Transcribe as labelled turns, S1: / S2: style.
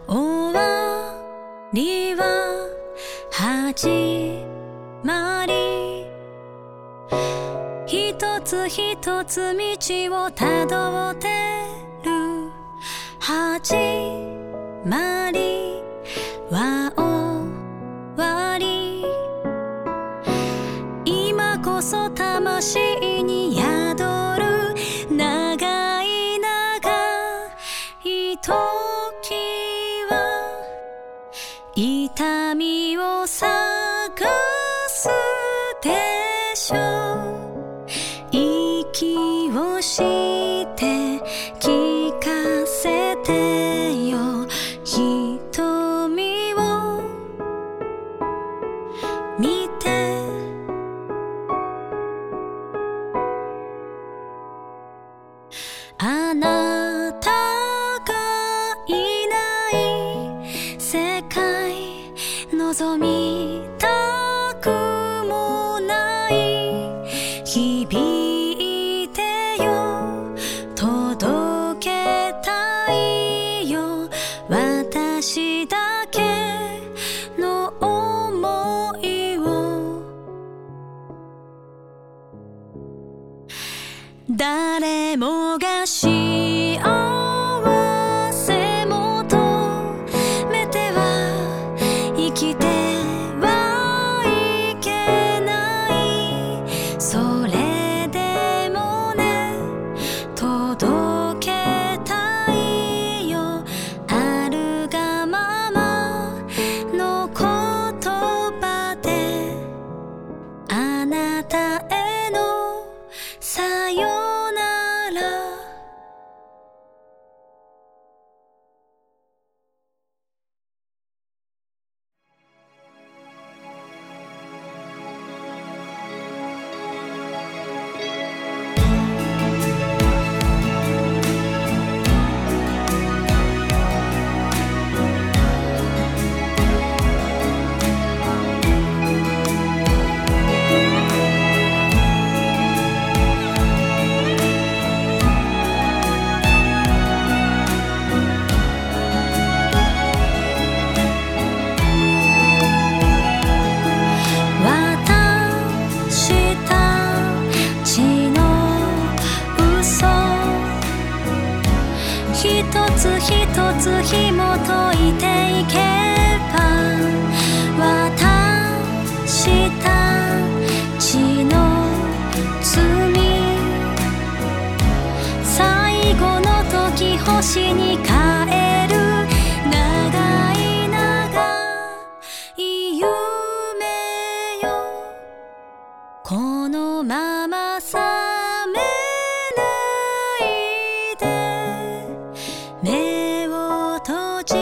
S1: 終わりは始まり、一つ一つ道をたどってる。始まりは終わり、今こそ魂に宿る。長い長い時は痛みを探すでしょう。息をして聞かせてよ。瞳を見て、あなたがいない世界望みたくもない。響いてよ、届けたいよ。私だけの想いを。誰もが幸せ求めては生きてはいけない。それでもね、届けたいよ。あるがままの言葉で、あなたへのさよなら。私たちの嘘、一つ一つ紐解いていけば、私たちの罪、最後の時星に帰る。長い長い夢よ、このまま覚めないで。目を閉じ